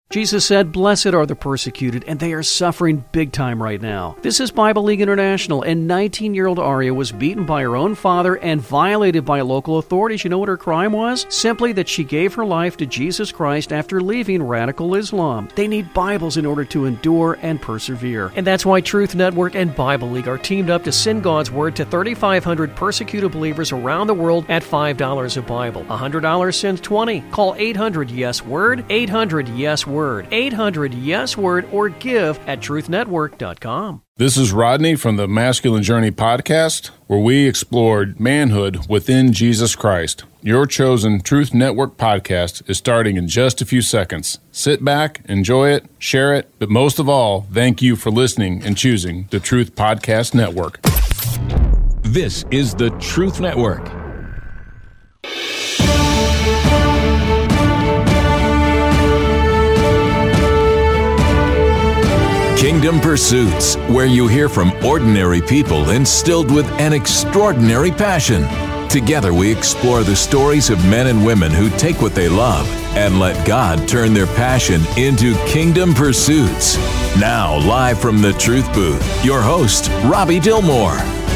Jesus said, "Blessed are the persecuted," and they are suffering big time right now. This is Bible League International, and 19-year-old Aria was beaten by her own father and violated by local authorities. You know what her crime was? Simply that she gave her life to Jesus Christ after leaving radical Islam. They need Bibles in order to endure and persevere. And that's why Truth Network and Bible League are teamed up to send God's Word to 3,500 persecuted believers around the world at $5 a Bible. $100 sends 20. Call 800-YES-WORD, 800-YES-WORD. 800-YES-WORD, or give at truthnetwork.com. This is Rodney from the Masculine Journey podcast, where we explored manhood within Jesus Christ. Your chosen Truth Network podcast is starting in just a few seconds. Sit back, enjoy it, share it, but most of all, thank you for listening and choosing the Truth Podcast Network. This is the Truth Network. Kingdom Pursuits, where you hear from ordinary people instilled with an extraordinary passion. Together we explore the stories of men and women who take what they love and let God turn their passion into kingdom pursuits. Now, live from the Truth Booth, your host, Robbie Dillmore.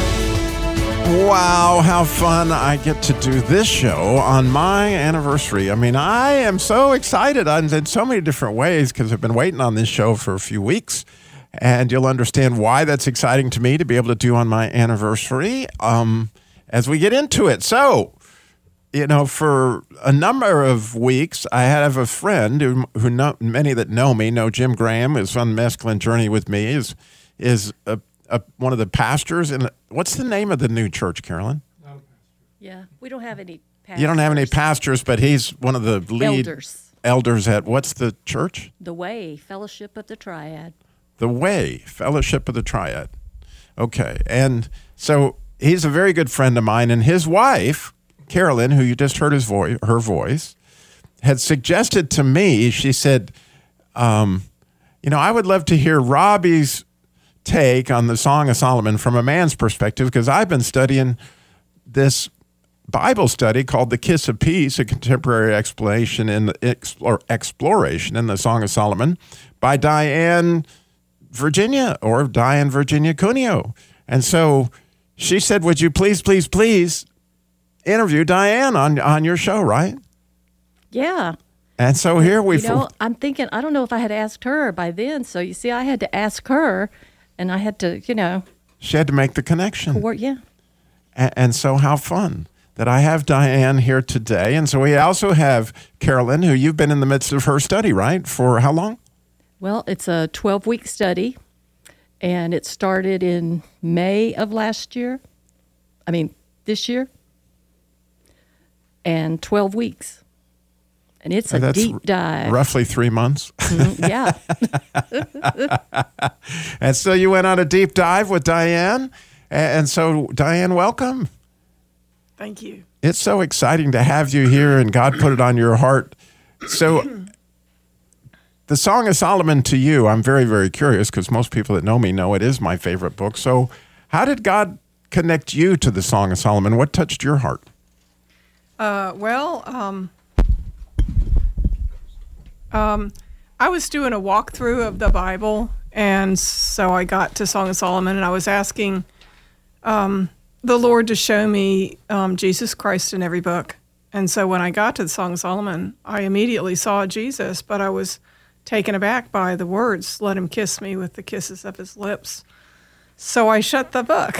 Wow, how fun I get to do this show on my anniversary. I mean, I am so excited in so many different ways because I've been waiting on this show for a few weeks, and you'll understand why that's exciting to me to be able to do on my anniversary as we get into it. So, you know, for a number of weeks, I have a friend who know, many that know me know Jim Graham, who's on Masculine Journey with me, is one of the pastors in, what's the name of the new church, Carolyn? Yeah, we don't have any pastors. You don't have any pastors, but he's one of the lead elders at, what's the church? The Way, Fellowship of the Triad. The Way, Fellowship of the Triad. Okay, and so he's a very good friend of mine, and his wife, Carolyn, who you just heard her voice, had suggested to me, she said, you know, I would love to hear Robbie's take on the Song of Solomon from a man's perspective, because I've been studying this Bible study called The Kiss of Peace, a contemporary exploration in exploration in the Song of Solomon by Diane Virginia Cuneo. And so she said, would you please interview Diane on your show, right? Yeah. And so here we... You know, I'm thinking, I don't know if I had asked her by then. So you see, I had to ask her, and I had to, you know... She had to make the connection. Yeah. And so how fun that I have Diane here today. And so we also have Carolyn, who you've been in the midst of her study, right? For how long? Well, it's a 12-week study, and it started in May of this year, and 12 weeks. And it's a deep dive. Roughly 3 months. Yeah. And so you went on a deep dive with Diane. And so, Diane, welcome. Thank you. It's so exciting to have you here, and God put it on your heart. So the Song of Solomon to you, I'm very, very curious, because most people that know me know it is my favorite book. So how did God connect you to the Song of Solomon? What touched your heart? I was doing a walkthrough of the Bible, and so I got to Song of Solomon, and I was asking the Lord to show me Jesus Christ in every book. And so when I got to the Song of Solomon, I immediately saw Jesus, but I was taken aback by the words, "Let him kiss me with the kisses of his lips." So I shut the book.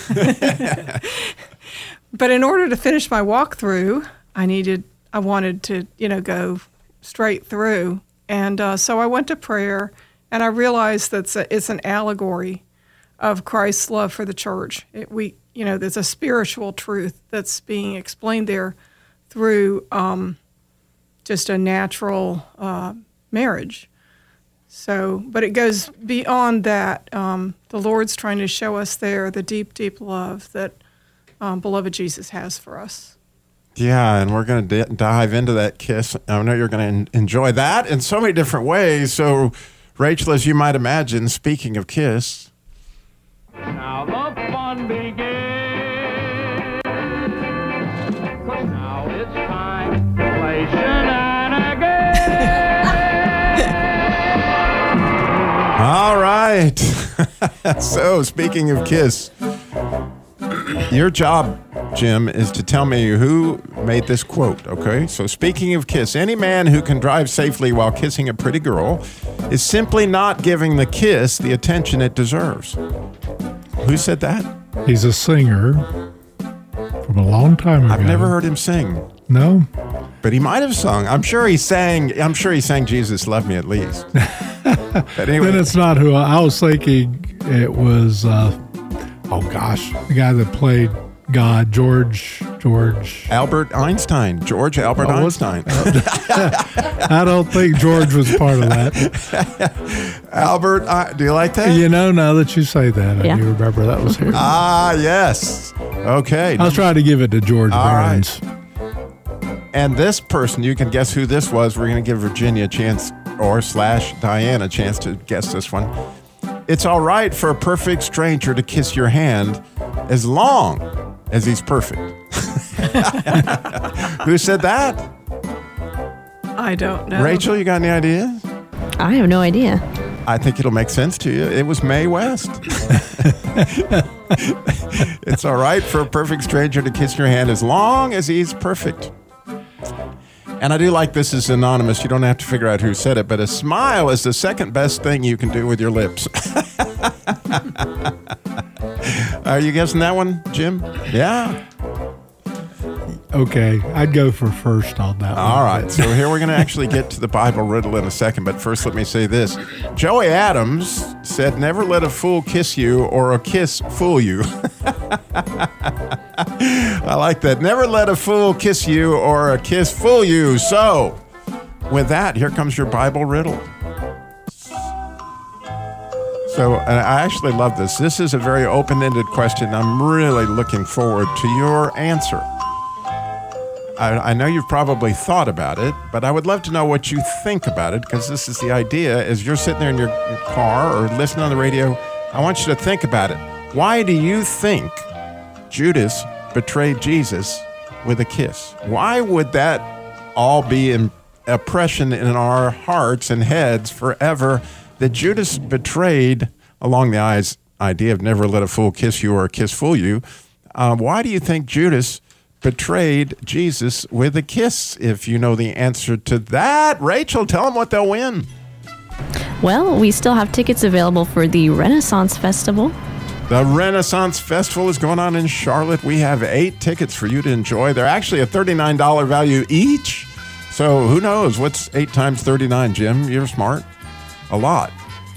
But in order to finish my walkthrough, I wanted to, go straight through. And so I went to prayer, and I realized that it's an allegory of Christ's love for the church. There's a spiritual truth that's being explained there through just a natural marriage. So, but it goes beyond that. The Lord's trying to show us there the deep, deep love that beloved Jesus has for us. Yeah, and we're going to dive into that kiss. I know you're going to enjoy that in so many different ways. So, Rachel, as you might imagine, speaking of kiss. Now the fun begins. 'Cause now it's time to play shenanigans. right. So, speaking of kiss, your job, Jim, is to tell me who made this quote, okay? So, speaking of kiss, any man who can drive safely while kissing a pretty girl is simply not giving the kiss the attention it deserves. Who said that? He's a singer from a long time ago. I've never heard him sing. No? But he might have sung. I'm sure he sang Jesus Love Me at least. But anyway. Then it's not who I was thinking. It was, the guy that played God, George. Albert Einstein. George Albert Einstein. I don't think George was part of that. Albert, do you like that? You know, now that you say that, Yeah. I do remember that was here. Ah, yes. Okay. I was trying to give it to George All right. Burns. And this person, you can guess who this was. We're going to give Virginia a chance / Diane a chance to guess this one. It's all right for a perfect stranger to kiss your hand as long as he's perfect. Who said that? I don't know. Rachel, you got any ideas? I have no idea. I think it'll make sense to you. It was Mae West. It's all right for a perfect stranger to kiss your hand as long as he's perfect. And I do like this is anonymous. You don't have to figure out who said it, but a smile is the second best thing you can do with your lips. Are you guessing that one, Jim? Yeah. Okay, I'd go for first on that one. All right. So here we're going to actually get to the Bible riddle in a second. But first, let me say this. Joey Adams said, never let a fool kiss you or a kiss fool you. I like that. Never let a fool kiss you or a kiss fool you. So with that, here comes your Bible riddle. So I actually love this. This is a very open-ended question. I'm really looking forward to your answer. I know you've probably thought about it, but I would love to know what you think about it, because this is the idea. As you're sitting there in your car or listening on the radio, I want you to think about it. Why do you think Judas betrayed Jesus with a kiss? Why would that all be an impression in our hearts and heads forever, that Judas betrayed, along the idea of never let a fool kiss you or a kiss fool you? Why do you think Judas betrayed Jesus with a kiss? If you know the answer to that, Rachel, tell them what they'll win. Well, we still have tickets available for the Renaissance Festival. The Renaissance Festival is going on in Charlotte. We have 8 tickets for you to enjoy. They're actually a $39 value each. So who knows? What's 8 times 39, Jim? You're smart. A lot.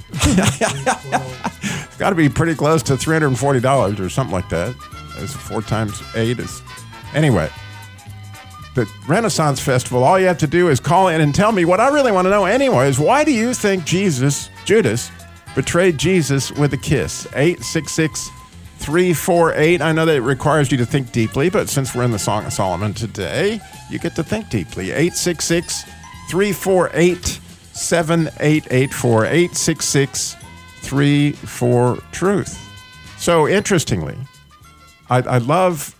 It's got to be pretty close to $340 or something like that. It's 4 times 8 is... Anyway, the Renaissance Festival, all you have to do is call in and tell me what I really want to know anyway is, why do you think Judas, betrayed Jesus with a kiss? 866-348. I know that it requires you to think deeply, but since we're in the Song of Solomon today, you get to think deeply. 866-348-7884. 866-34-TRUTH. So interestingly, I love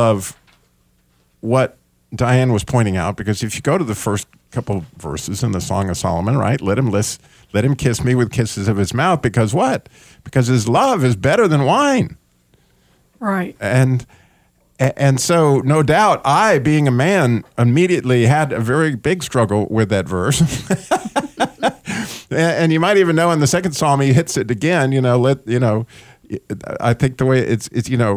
what Diane was pointing out, because if you go to the first couple verses in the Song of Solomon, right? Let him kiss me with kisses of his mouth, because what? Because his love is better than wine. Right. And so, no doubt, I, being a man, immediately had a very big struggle with that verse. And you might even know in the second psalm, he hits it again, I think the way it's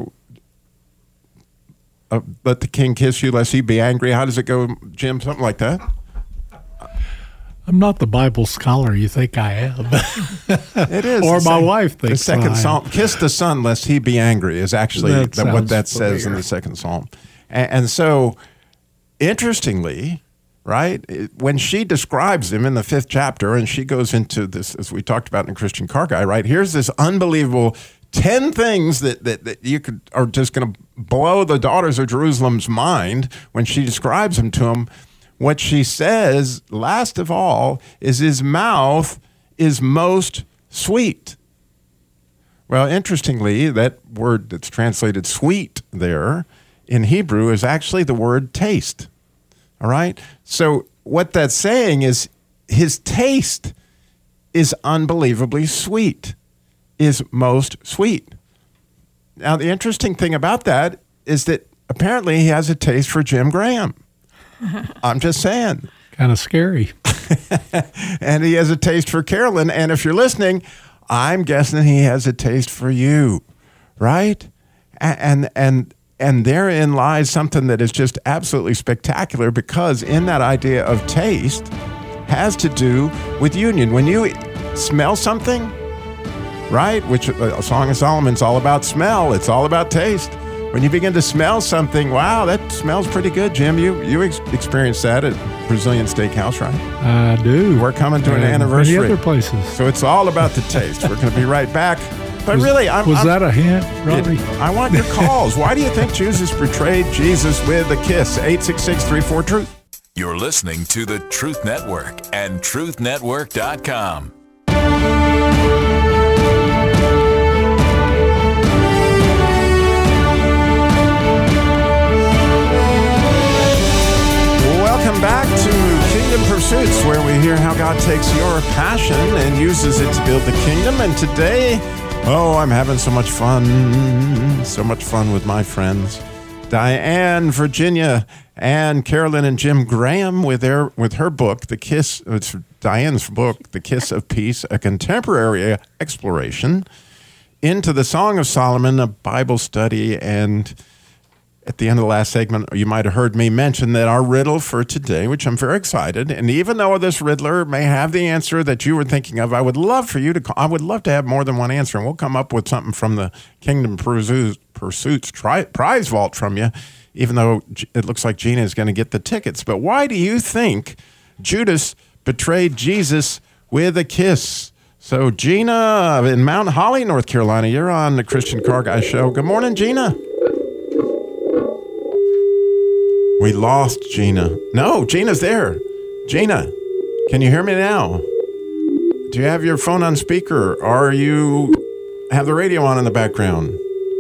let the king kiss you lest he be angry. How does it go, Jim? Something like that? I'm not the Bible scholar you think I am. It is. Or my wife thinks the second I am. psalm, kiss the son lest he be angry, is actually what that says familiar. in the second psalm. And so, interestingly, right, when she describes him in the 5th chapter, and she goes into this, as we talked about in Christian Car Guy, right, here's this unbelievable 10 things that you are just going to blow the daughters of Jerusalem's mind when she describes them to them. What she says, last of all, is his mouth is most sweet. Well, interestingly, that word that's translated sweet there in Hebrew is actually the word taste. All right? So what that's saying is his taste is unbelievably sweet. is most sweet. Now, the interesting thing about that is that apparently he has a taste for Jim Graham. I'm just saying. Kind of scary. And he has a taste for Carolyn. And if you're listening, I'm guessing he has a taste for you, right? And therein lies something that is just absolutely spectacular, because in that idea of taste has to do with union. When you smell something, right, which a Song of Solomon's all about smell. It's all about taste. When you begin to smell something, wow, that smells pretty good, Jim. You experienced that at Brazilian Steakhouse, right? I do. We're coming to an anniversary. Many other places. So it's all about the taste. We're going to be right back. But really, was that a hint, Robbie? I want your calls. Why do you think Judas betrayed Jesus with a kiss? 866-34-TRUTH. You're listening to the Truth Network and truthnetwork.com. Welcome back to Kingdom Pursuits, where we hear how God takes your passion and uses it to build the kingdom. And today, I'm having so much fun with my friends. Diane, Virginia, and Carolyn and Jim Graham with her book, The Kiss. It's Diane's book, The Kiss of Peace, a contemporary exploration into the Song of Solomon, a Bible study. And at the end of the last segment, you might have heard me mention that our riddle for today, which I'm very excited, and even though this riddler may have the answer that you were thinking of, I would love for you to call. I would love to have more than one answer, and we'll come up with something from the Kingdom Pursuits prize vault from you, even though it looks like Gina is going to get the tickets. But why do you think Judas betrayed Jesus with a kiss? So Gina in Mount Holly, North Carolina, you're on the Christian Car Guy Show. Good morning, Gina. We lost Gina. No, Gina's there. Gina, can you hear me now? Do you have your phone on speaker, or you have the radio on in the background?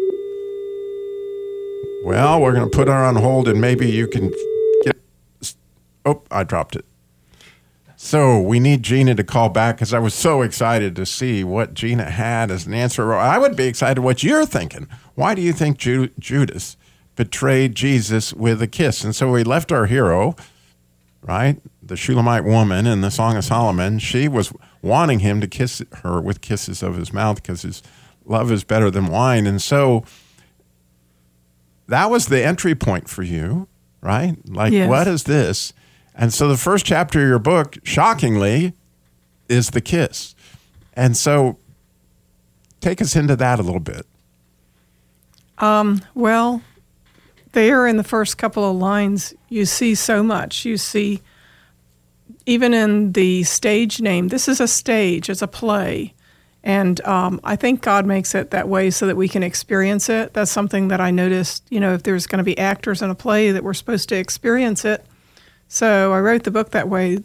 Well, we're going to put her on hold, and maybe you can get... Oh, I dropped it. So we need Gina to call back, because I was so excited to see what Gina had as an answer. I would be excited what you're thinking. Why do you think Judas betrayed Jesus with a kiss? And so we left our hero, right, the Shulamite woman in the Song of Solomon. She was wanting him to kiss her with kisses of his mouth because his love is better than wine. And so that was the entry point for you, right? Like, yes. What is this? And so the first chapter of your book, shockingly, is the kiss. And so take us into that a little bit. Well, there in the first couple of lines, you see so much. You see, even in the stage name, this is a stage, it's a play. And I think God makes it that way so that we can experience it. That's something that I noticed, if there's going to be actors in a play, that we're supposed to experience it. So I wrote the book that way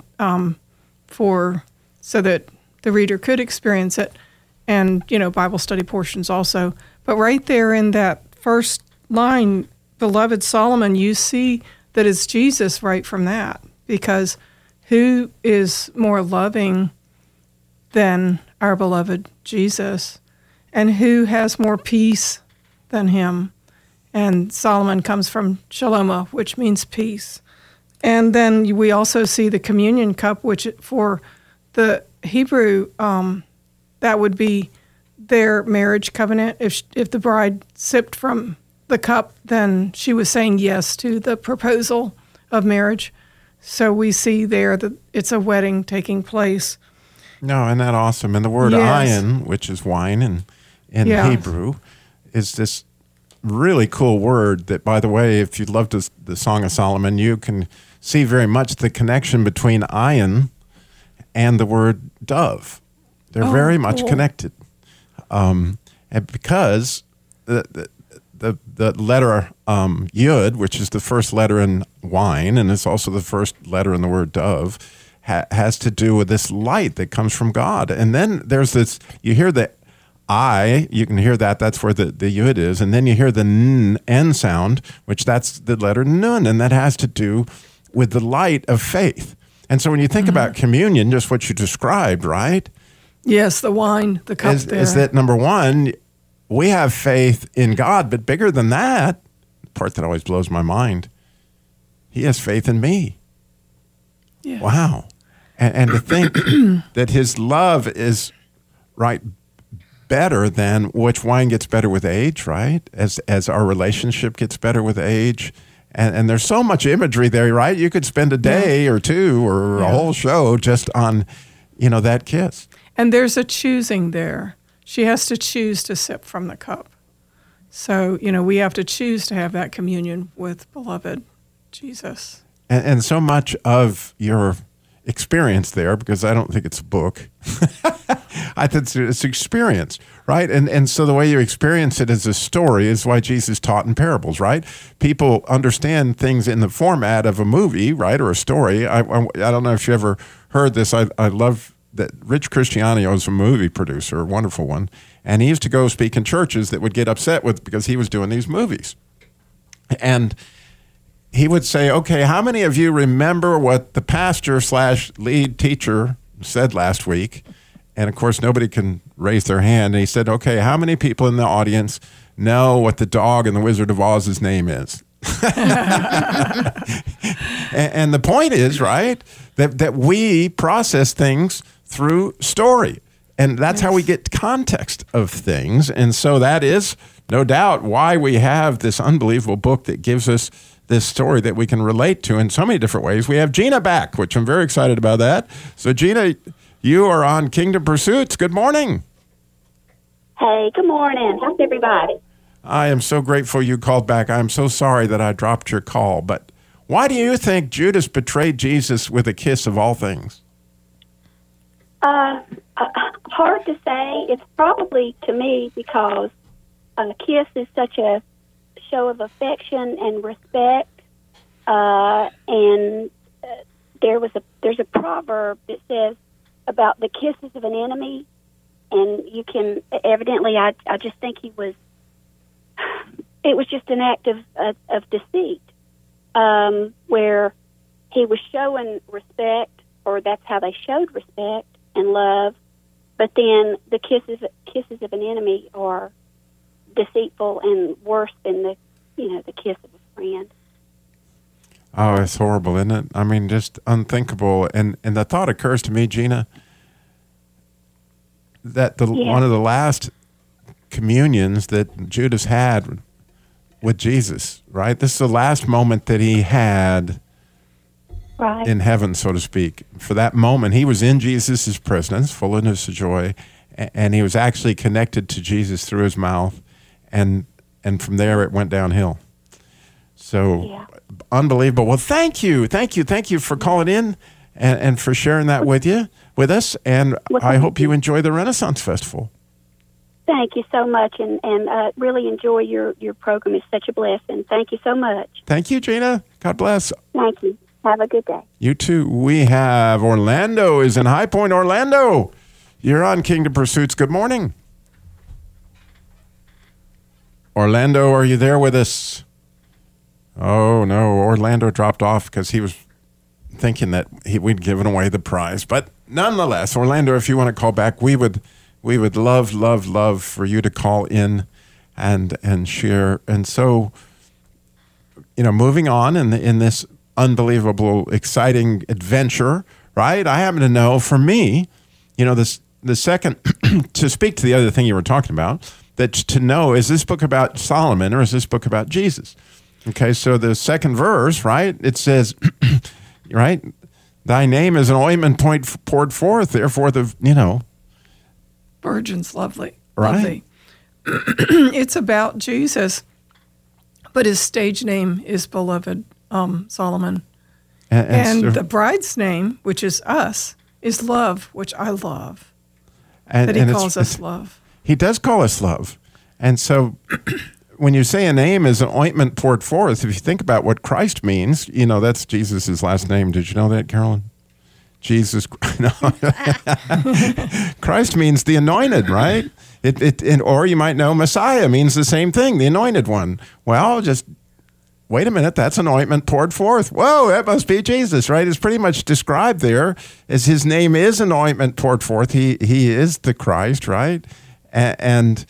so that the reader could experience it, and, Bible study portions also. But right there in that first line, beloved Solomon, you see that it's Jesus right from that, because who is more loving than our beloved Jesus, and who has more peace than him? And Solomon comes from Shaloma, which means peace. And then we also see the communion cup, which for the Hebrew, that would be their marriage covenant. If the bride sipped from the cup, then she was saying yes to the proposal of marriage. So we see there that it's a wedding taking place. No, isn't that awesome? And the word ayin, which is wine in Hebrew, is this really cool word that, by the way, if you love the Song of Solomon, you can see very much the connection between ayin and the word dove. They're very much connected. And because the letter Yud, which is the first letter in wine, and it's also the first letter in the word dove, has to do with this light that comes from God. And then there's this, you hear the I, you can hear that's where the Yud is, and then you hear the N sound, which that's the letter Nun, and that has to do with the light of faith. And so when you think about communion, just what you described, right? Yes, the wine, the cup there. Is that number one, we have faith in God, but bigger than that, the part that always blows my mind, he has faith in me. Yes. Wow. And to think that his love is right better than which wine gets better with age, right? As our relationship gets better with age. And there's so much imagery there, right? You could spend a day or two or a whole show just on, that kiss. And there's a choosing there. She has to choose to sip from the cup. So, we have to choose to have that communion with beloved Jesus. And so much of your experience there, because I don't think it's a book, I think it's experience, right? And so the way you experience it as a story is why Jesus taught in parables, right? People understand things in the format of a movie, right, or a story. I don't know if you ever heard this. I love that Rich Cristiano is a movie producer, a wonderful one, and he used to go speak in churches that would get upset with because he was doing these movies. And he would say, okay, how many of you remember what the pastor / lead teacher said last week? And of course, nobody can raise their hand. And he said, okay, how many people in the audience know what the dog in the Wizard of Oz's name is? and the point is, right, that we process things through story. And that's how we get context of things. And so that is, no doubt, why we have this unbelievable book that gives us this story that we can relate to in so many different ways. We have Gina back, which I'm very excited about that. So, Gina, you are on Kingdom Pursuits. Good morning. Hey, good morning. How's everybody? I am so grateful you called back. I'm so sorry that I dropped your call. But why do you think Judas betrayed Jesus with a kiss of all things? Hard to say. It's probably, to me, because a kiss is such a show of affection and respect. There's a proverb that says about the kisses of an enemy, and you can evidently. I just think it was just an act of deceit, where he was showing respect, or that's how they showed respect and love. But then the kisses of an enemy are deceitful and worse than the kiss of a friend. Oh, it's horrible, isn't it? I mean, just unthinkable. And the thought occurs to me, Gina, that one of the last communions that Judas had with Jesus, right? This is the last moment that he had in heaven, so to speak. For that moment, he was in Jesus' presence, fullness of joy, and he was actually connected to Jesus through his mouth, and from there it went downhill. So unbelievable. Well, thank you for calling in and for sharing that with us. And I hope you enjoy the Renaissance Festival. Thank you so much, and really enjoy your program. It's such a blessing. Thank you so much. Thank you, Gina. God bless. Thank you. Have a good day. You too. We have Orlando is in High Point. Orlando, you're on Kingdom Pursuits. Good morning. Orlando, are you there with us? Oh, no. Orlando dropped off because he was thinking that we'd given away the prize. But nonetheless, Orlando, if you want to call back, we would love for you to call in and share. And so, moving on in this unbelievable, exciting adventure, right? I happen to know, for me, the second, to speak to the other thing you were talking about, that to know, is this book about Solomon or is this book about Jesus? Okay, so the second verse, right, it says, right, thy name is an ointment poured forth, therefore Virgin's lovely. Right. It's about Jesus, but his stage name is beloved Solomon. And the bride's name, which is us, is love, which I love. That he calls us love. He does call us love. And so when you say a name is an ointment poured forth, if you think about what Christ means, that's Jesus' last name. Did you know that, Carolyn? Jesus. Christ means the anointed, right? Or you might know Messiah means the same thing, the anointed one. Well, just wait a minute, that's an ointment poured forth. Whoa, that must be Jesus, right? It's pretty much described there as his name is an ointment poured forth. He is the Christ, right? And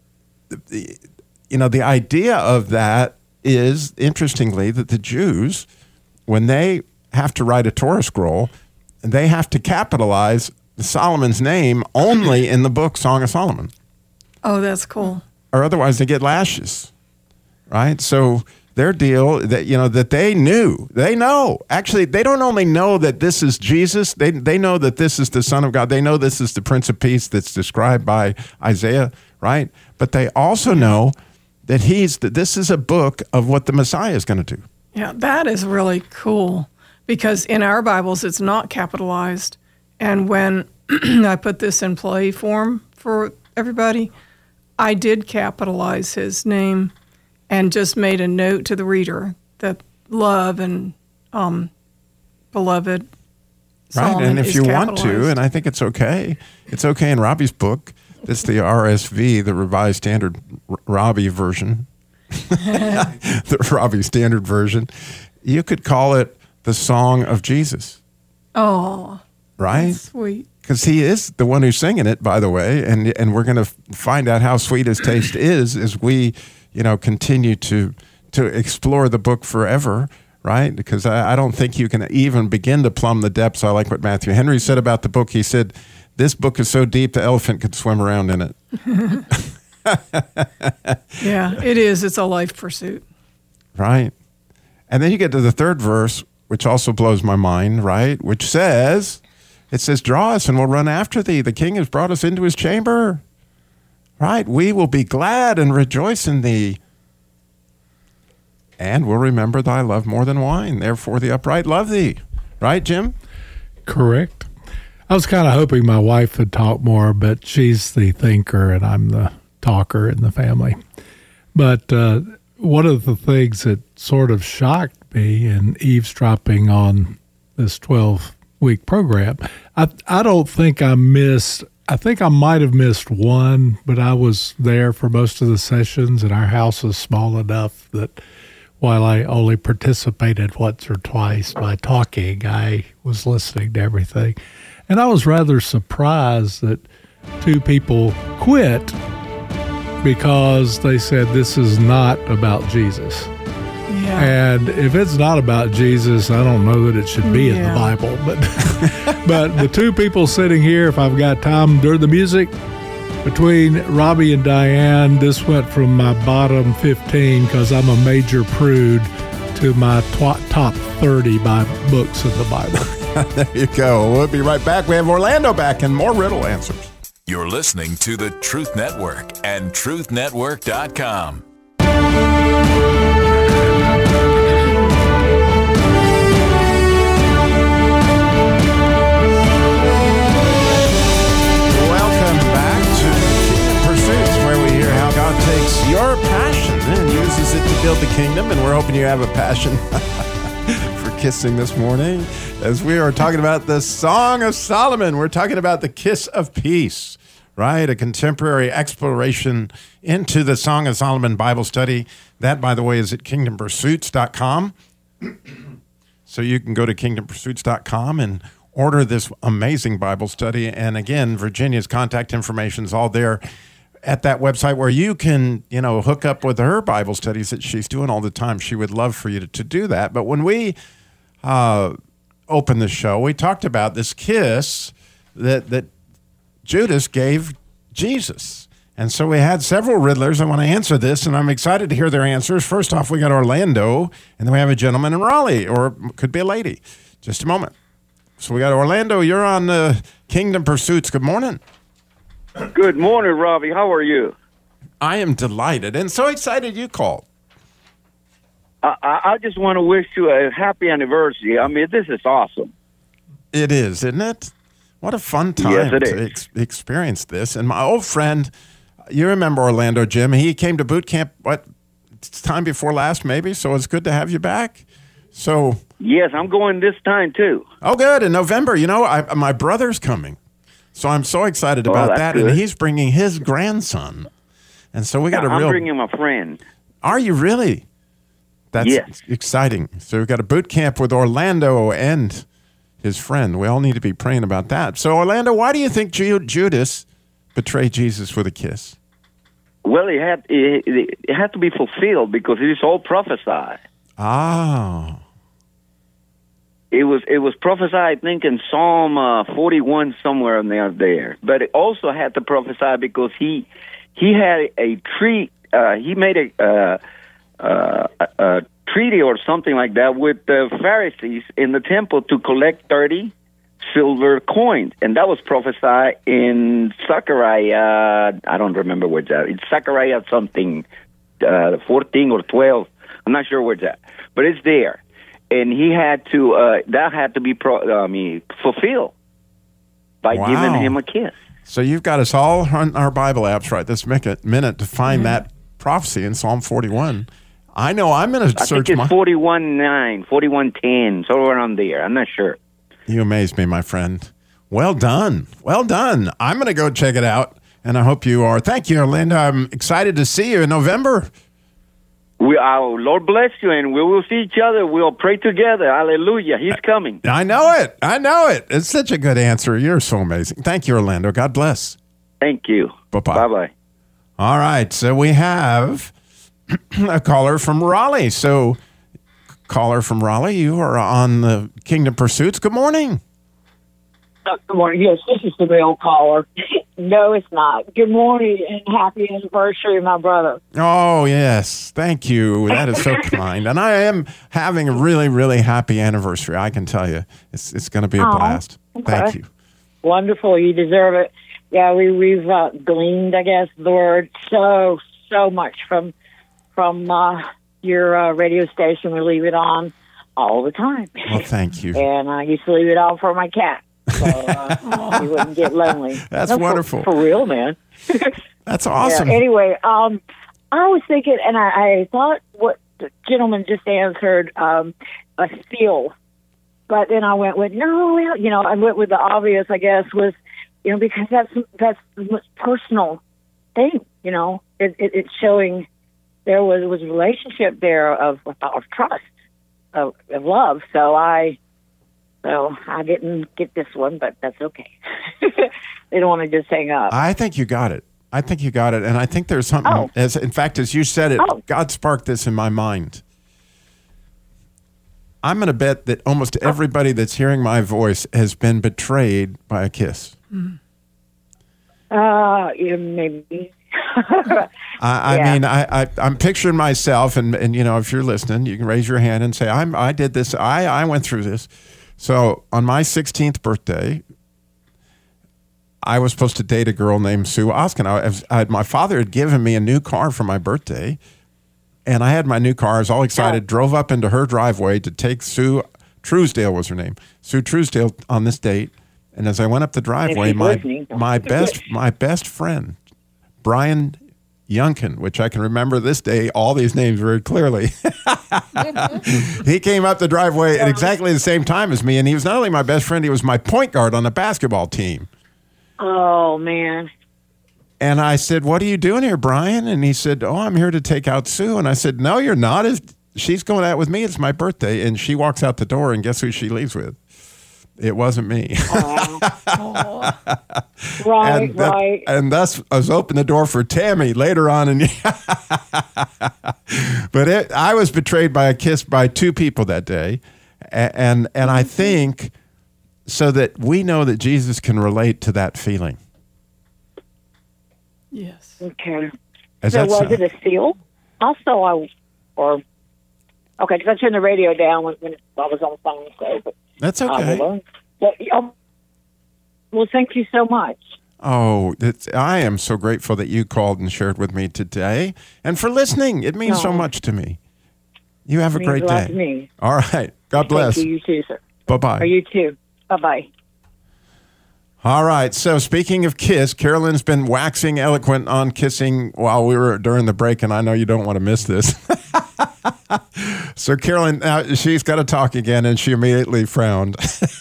the idea of that is, interestingly, that the Jews, when they have to write a Torah scroll, they have to capitalize Solomon's name only in the book Song of Solomon. Oh, that's cool. Or otherwise they get lashes, right? So their deal that they know. Actually, they don't only know that this is Jesus, they know that this is the Son of God. They know this is the Prince of Peace that's described by Isaiah, right? But they also know that this is a book of what the Messiah is going to do. Yeah, that is really cool because in our Bibles it's not capitalized. And when I put this in play form for everybody, I did capitalize his name and just made a note to the reader that love and beloved Solomon right, and if you want to, capitalized. and I think it's okay in Robbie's book. It's the RSV, the Revised Standard Robbie version, the Robbie Standard version. You could call it the Song of Jesus. Oh, right? That's sweet. Because he is the one who's singing it, by the way, and we're going to find out how sweet his taste is as we, continue to explore the book forever, right? Because I don't think you can even begin to plumb the depths. I like what Matthew Henry said about the book. He said, "This book is so deep the elephant could swim around in it." Yeah, it is. It's a life pursuit. Right. And then you get to the third verse, which also blows my mind, right? Which says, "Draw us and we'll run after thee. The king has brought us into his chamber." Right? "We will be glad and rejoice in thee. And we'll remember thy love more than wine. Therefore the upright love thee." Right, Jim? Correct. I was kind of hoping my wife would talk more, but she's the thinker and I'm the talker in the family. But one of the things that sort of shocked me in eavesdropping on this 12-week program, I don't think I think I might have missed one, but I was there for most of the sessions, and our house is small enough that while I only participated once or twice by talking, I was listening to everything. And I was rather surprised that two people quit because they said this is not about Jesus. Yeah. And if it's not about Jesus, I don't know that it should be in the Bible. But but the two people sitting here, if I've got time during the music, between Robbie and Diane, this went from my bottom 15 because I'm a major prude to my top 30 books in the Bible. There you go. We'll be right back. We have Orlando back and more riddle answers. You're listening to the Truth Network and truthnetwork.com. Takes your passion and uses it to build the kingdom, and we're hoping you have a passion for kissing this morning as we are talking about the Song of Solomon. We're talking about the kiss of peace, right? A contemporary exploration into the Song of Solomon Bible study. That, by the way, is at kingdompursuits.com. So you can go to kingdompursuits.com and order this amazing Bible study. And again, Virginia's contact information is all there at that website where you can, hook up with her Bible studies that she's doing all the time. She would love for you to do that. But when we opened the show, we talked about this kiss that Judas gave Jesus. And so we had several riddlers. I want to answer this, and I'm excited to hear their answers. First off, we got Orlando, and then we have a gentleman in Raleigh, or could be a lady. Just a moment. So we got Orlando. You're on Kingdom Pursuits. Good morning. Good morning, Robbie. How are you? I am delighted and so excited you called. I just want to wish you a happy anniversary. I mean, this is awesome. It is, isn't it? What a fun time to experience this. And my old friend, you remember Orlando, Jim, he came to boot camp, time before last maybe, so it's good to have you back. So yes, I'm going this time too. Oh, good. In November, my brother's coming. So I'm so excited about that. Good. And he's bringing his grandson. And so we got I'm bringing my friend. Are you really? That's Yes. exciting. So we've got a boot camp with Orlando and his friend. We all need to be praying about that. So, Orlando, why do you think Judas betrayed Jesus with a kiss? Well, it had to be fulfilled because it is all prophesied. Oh. It was prophesied, I think, in Psalm 41 somewhere in there. But it also had to prophesy because he had a treat. He made a treaty or something like that with the Pharisees in the temple to collect 30 silver coins, and that was prophesied in Zechariah. I don't remember where that. It's Zechariah something, 14 or 12. I'm not sure where it's at, but it's there, and he had to. That had to be fulfilled by giving him a kiss. So you've got us all on our Bible apps right this minute to find that prophecy in Psalm 41. I know I'm going to search. I think it's 41:9, 41:10, somewhere around there. I'm not sure. You amaze me, my friend. Well done. Well done. I'm going to go check it out, and I hope you are. Thank you, Orlando. I'm excited to see you in November. Lord bless you, and we will see each other. We'll pray together. Hallelujah. He's coming. I know it. I know it. It's such a good answer. You're so amazing. Thank you, Orlando. God bless. Thank you. Bye-bye. Bye-bye. All right. So we have a caller from Raleigh. So, caller from Raleigh, you are on the Kingdom Pursuits. Good morning. Good morning. Yes, this is the male caller. No, it's not. Good morning and happy anniversary, my brother. Oh, yes. Thank you. That is so kind. And I am having a really, really happy anniversary. I can tell you. It's going to be a blast. Okay. Thank you. Wonderful. You deserve it. Yeah, we've gleaned, I guess, the word so much from your radio station. We leave it on all the time. Well, thank you. And I used to leave it on for my cat, so he wouldn't get lonely. That's wonderful. For real, man. That's awesome. Yeah, anyway, I was thinking, and I thought what the gentleman just answered, a seal. But then I went with, no, I went with the obvious, I guess, was, because that's the most personal thing, it's showing there was a relationship there of trust, of love. So I didn't get this one, but that's okay. They don't want to just hang up. I think you got it. And I think there's something, as you said it, God sparked this in my mind. I'm going to bet that almost everybody that's hearing my voice has been betrayed by a kiss. Maybe. I mean, I'm picturing myself, and if you're listening, you can raise your hand and say, I did this. I went through this. So on my 16th birthday, I was supposed to date a girl named Sue Oskin. My father had given me a new car for my birthday, and I had my new car. I was all excited, drove up into her driveway to take Sue Truesdale was her name, Sue Truesdale on this date. And as I went up the driveway, my best friend, Brian Youngkin, which I can remember this day, all these names very clearly. He came up the driveway at exactly the same time as me, and he was not only my best friend, he was my point guard on the basketball team. Oh, man. And I said, "What are you doing here, Brian?" And he said, "Oh, I'm here to take out Sue." And I said, "No, you're not. She's going out with me. It's my birthday." And she walks out the door, and guess who she leaves with? It wasn't me. Right. And thus, I was opening the door for Tammy later on. But I was betrayed by a kiss by two people that day. And I think so that we know that Jesus can relate to that feeling. Yes. Okay. So was it a seal? Also, because I turned the radio down when I was on the phone. So, that's okay. Well, thank you so much. Oh, I am so grateful that you called and shared with me today, and for listening. It means so much to me. You have a great day. To me. All right. God bless. Thank you. You too, sir. Bye-bye. Or you too. Bye-bye. All right. So speaking of kiss, Carolyn's been waxing eloquent on kissing while we were during the break, and I know you don't want to miss this. So Carolyn, she's got to talk again, and she immediately frowned.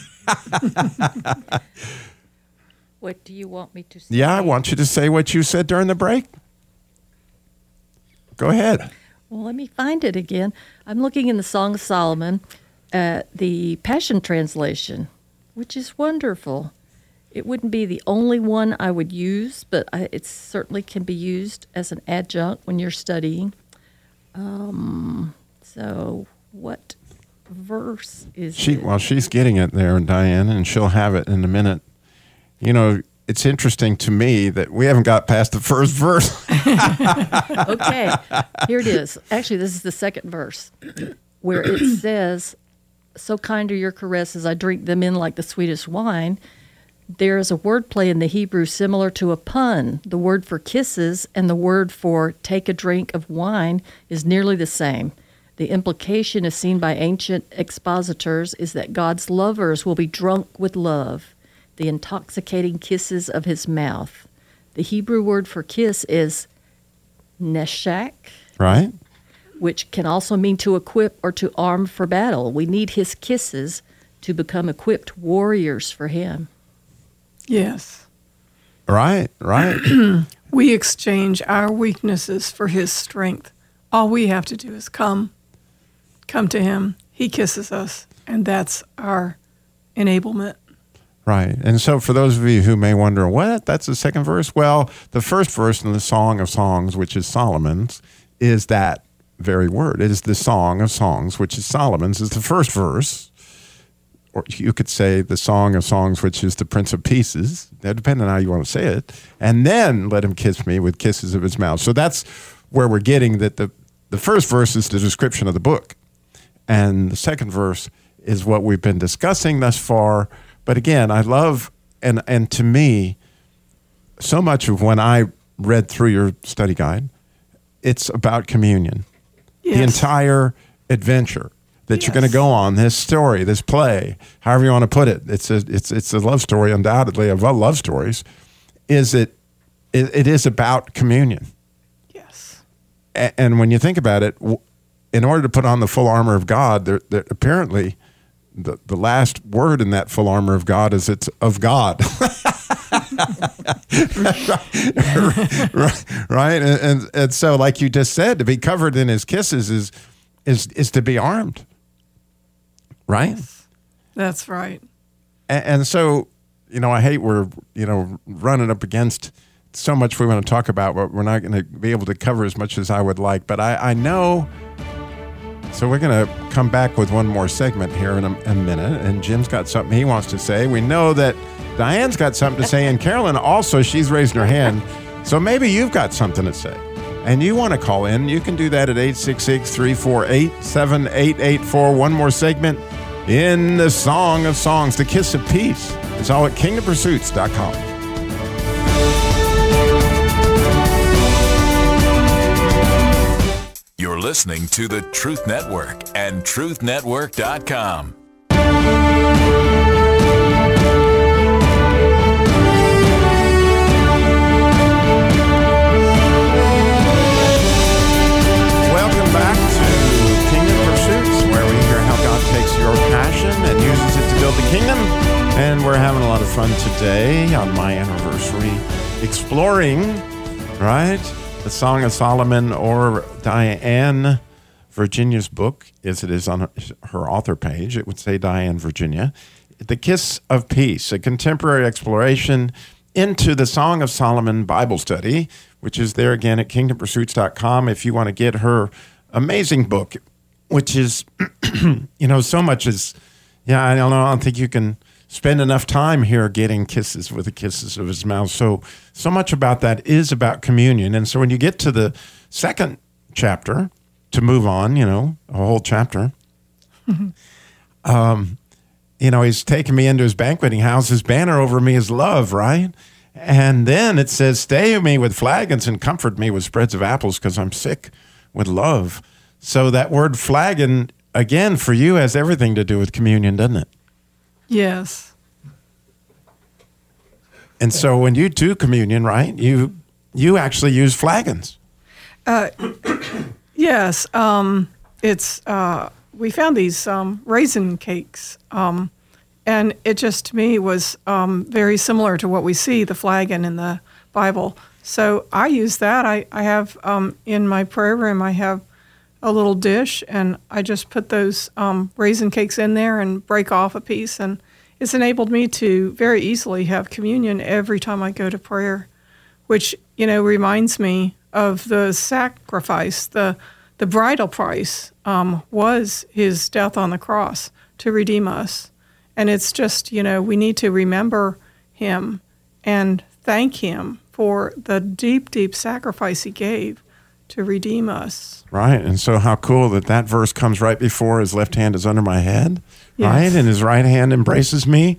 What do you want me to say? Yeah, I want you to say what you said during the break. Go ahead. Well, let me find it again. I'm looking in the Song of Solomon, the Passion Translation, which is wonderful. It wouldn't be the only one I would use, but it certainly can be used as an adjunct when you're studying. So what verse is it? Well, she's getting it there, Diane, and she'll have it in a minute. You know, it's interesting to me that we haven't got past the first verse. Okay, here it is. Actually, this is the second verse where it says, "So kind are your caresses, I drink them in like the sweetest wine." There is a wordplay in the Hebrew similar to a pun. The word for kisses and the word for take a drink of wine is nearly the same. The implication, as seen by ancient expositors, is that God's lovers will be drunk with love, the intoxicating kisses of his mouth. The Hebrew word for kiss is neshak, Right? which can also mean to equip or to arm for battle. We need his kisses to become equipped warriors for him. Yes. Right. We exchange our weaknesses for his strength. All we have to do is come to him. He kisses us, and that's our enablement. Right. And so for those of you who may wonder, what? That's the second verse? Well, the first verse in the Song of Songs, which is Solomon's, is that very word. It is the Song of Songs, which is Solomon's, is the first verse. Or you could say the Song of Songs, which is the Prince of Pieces, depending on how you want to say it. And then let him kiss me with kisses of his mouth. So that's where we're getting that the first verse is the description of the book. And the second verse is what we've been discussing thus far. But again, I love, and to me, so much of when I read through your study guide, it's about communion. Yes. The entire adventure that you're going to go on, this story, this play, however you want to put it. It's a love story, undoubtedly, of love stories. It is about communion. Yes. And when you think about it, in order to put on the full armor of God, there apparently the last word in that full armor of God is it's of God. Right? And so, like you just said, to be covered in his kisses is to be armed. Right? Yes. That's right. And so, I hate we're, running up against so much we want to talk about, but we're not going to be able to cover as much as I would like. But I know, so we're going to come back with one more segment here in a minute. And Jim's got something he wants to say. We know that Diane's got something to say. And Carolyn also, she's raising her hand. So maybe you've got something to say. And you want to call in, you can do that at 866-348-7884. One more segment in the Song of Songs, the Kiss of Peace. It's all at kingdompursuits.com. You're listening to the Truth Network and truthnetwork.com. And uses it to build the kingdom. And we're having a lot of fun today on my anniversary exploring, right, the Song of Solomon, or Diane Virginia's book, as it is on her author page. It would say Diane Virginia. The Kiss of Peace, a contemporary exploration into the Song of Solomon Bible study, which is there again at kingdompursuits.com if you want to get her amazing book, which is, so much as, I don't think you can spend enough time here getting kisses with the kisses of his mouth. So much about that is about communion. And so when you get to the second chapter, to move on, a whole chapter, he's taken me into his banqueting house. His banner over me is love, right? And then it says, stay me with flagons and comfort me with spreads of apples because I'm sick with love. So that word flagon, again, for you has everything to do with communion, doesn't it? Yes. And so when you do communion, right, you actually use flagons. Yes. It's we found these raisin cakes, and it just to me was very similar to what we see the flagon in the Bible. So I use that. I have in my prayer room I have a little dish, and I just put those raisin cakes in there and break off a piece, and it's enabled me to very easily have communion every time I go to prayer, which, reminds me of the sacrifice. The bridal price was his death on the cross to redeem us. And it's just, we need to remember him and thank him for the deep, deep sacrifice he gave to redeem us. Right. And so how cool that verse comes right before his left hand is under my head, Yes. right? And his right hand embraces me.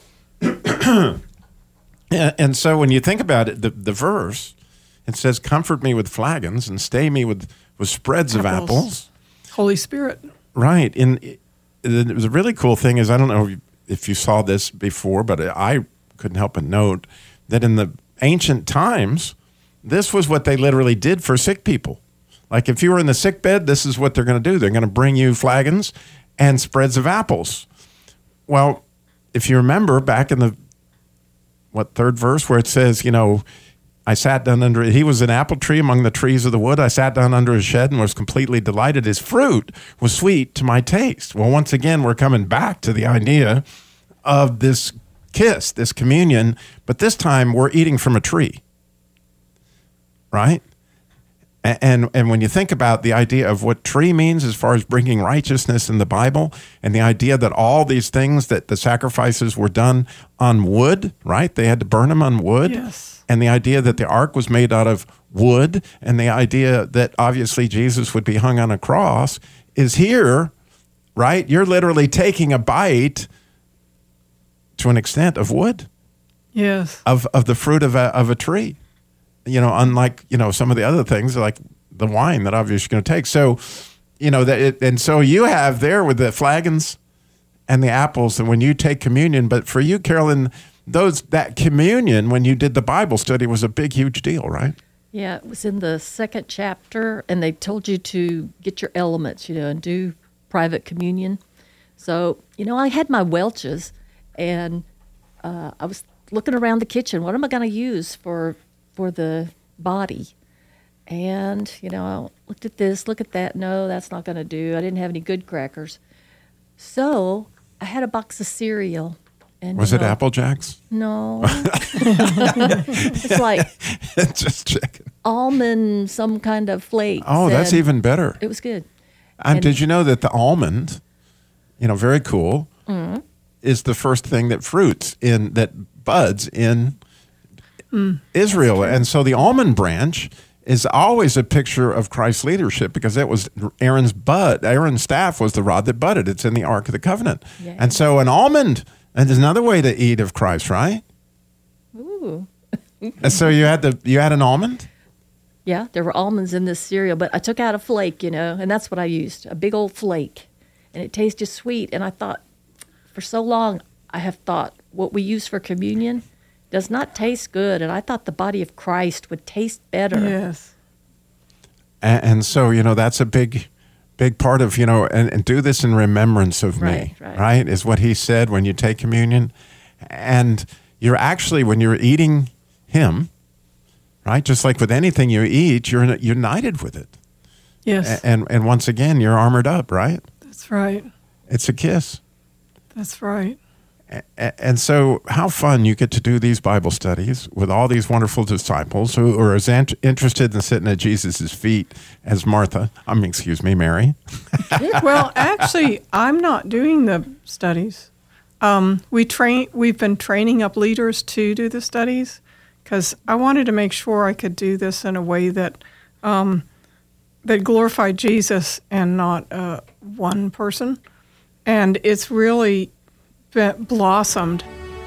And so when you think about it, the verse, it says, comfort me with flagons and stay me with spreads of apples. Holy Spirit. Right. And the really cool thing is, I don't know if you saw this before, but I couldn't help but note that in the ancient times, this was what they literally did for sick people. Like if you were in the sick bed, this is what they're going to do. They're going to bring you flagons and spreads of apples. Well, if you remember back in the, third verse where it says, I sat down under, he was an apple tree among the trees of the wood. I sat down under his shed and was completely delighted. His fruit was sweet to my taste. Well, once again, we're coming back to the idea of this kiss, this communion, but this time we're eating from a tree, right? And when you think about the idea of what tree means as far as bringing righteousness in the Bible, and the idea that all these things, that the sacrifices were done on wood, right? They had to burn them on wood. Yes. And the idea that the ark was made out of wood, and the idea that obviously Jesus would be hung on a cross is here, right? You're literally taking a bite to an extent of wood. Yes. Of the fruit of a tree. Unlike, some of the other things like the wine that obviously you're going to take. So, and so you have there with the flagons and the apples, and when you take communion, but for you, Carolyn, that communion when you did the Bible study was a big, huge deal, right? Yeah, it was in the 2nd chapter, and they told you to get your elements, and do private communion. So, I had my Welch's, and I was looking around the kitchen. What am I going to use for the body? And, I looked at this, look at that. No, that's not going to do. I didn't have any good crackers. So I had a box of cereal. And was it Apple Jacks? No. It's like just checking. Almond, some kind of flakes. Oh, that's even better. It was good. Did you know that the almond, very cool, is the first thing that buds in Israel. And so the almond branch is always a picture of Christ's leadership, because that was Aaron's staff was the rod that budded. It's in the Ark of the Covenant. Yeah. And so an almond, and there's another way to eat of Christ, right? Ooh. And so you had an almond? Yeah, there were almonds in this cereal, but I took out a flake, and that's what I used, a big old flake. And it tasted sweet. And I thought, for so long, I have thought what we use for communion does not taste good, and I thought the body of Christ would taste better. Yes. And so, that's a big part of, and do this in remembrance of me, right? Is what he said when you take communion. And you're actually, when you're eating him, right, just like with anything you eat, you're united with it. Yes. And once again, you're armored up, right? That's right. It's a kiss. That's right. And so how fun you get to do these Bible studies with all these wonderful disciples who are as interested in sitting at Jesus' feet as Mary. Well, actually, I'm not doing the studies. We've been training up leaders to do the studies, because I wanted to make sure I could do this in a way that that glorified Jesus and not one person. And it's really blossomed.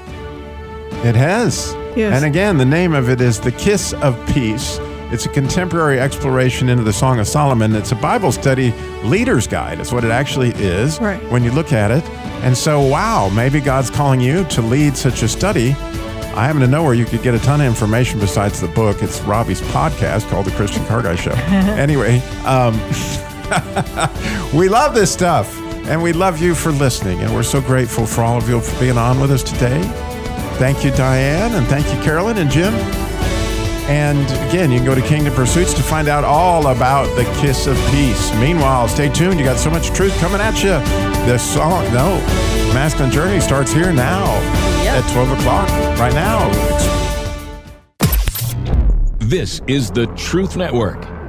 It has. Yes. And again, the name of it is The Kiss of Peace. It's a contemporary exploration into the Song of Solomon. It's a Bible study leader's guide. It's what it actually is when you look at it. And so, wow, maybe God's calling you to lead such a study. I happen to know where you could get a ton of information besides the book. It's Robbie's podcast called The Christian Car Guy Show. Anyway, we love this stuff. And we love you for listening, and we're so grateful for all of you for being on with us today. Thank you, Diane, and thank you, Carolyn and Jim. And again, you can go to Kingdom Pursuits to find out all about the Kiss of Peace. Meanwhile, stay tuned. You got so much truth coming at you. Masculine Journey starts here now at 12 o'clock right now. This is the Truth Network.